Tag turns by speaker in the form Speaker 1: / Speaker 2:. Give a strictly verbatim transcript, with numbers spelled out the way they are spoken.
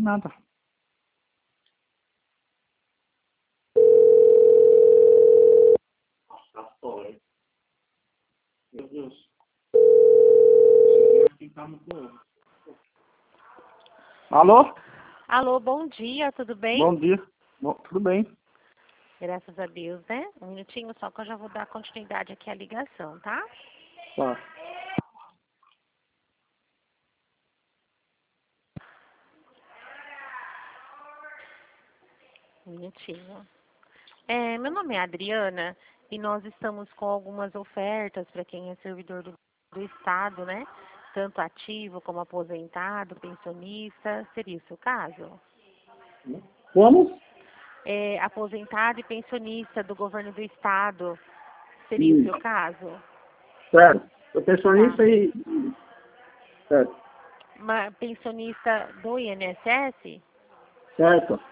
Speaker 1: nada. Meu Deus. Alô?
Speaker 2: Alô, bom dia, tudo bem?
Speaker 1: Bom dia. Bom, tudo bem?
Speaker 2: Graças a Deus, né? Um minutinho só que eu já vou dar continuidade aqui à ligação, tá?
Speaker 1: Tá.
Speaker 2: Um minutinho. É, meu nome é Adriana e nós estamos com algumas ofertas para quem é servidor do, do Estado, né? Tanto ativo como aposentado, pensionista. Seria o seu caso?
Speaker 1: Como?
Speaker 2: É, aposentado e pensionista do governo do Estado. Seria o
Speaker 1: Hum,
Speaker 2: seu caso?
Speaker 1: certo. Eu
Speaker 2: Tá.
Speaker 1: pensionista e... Certo.
Speaker 2: Uma pensionista do I N S S?
Speaker 1: Certo.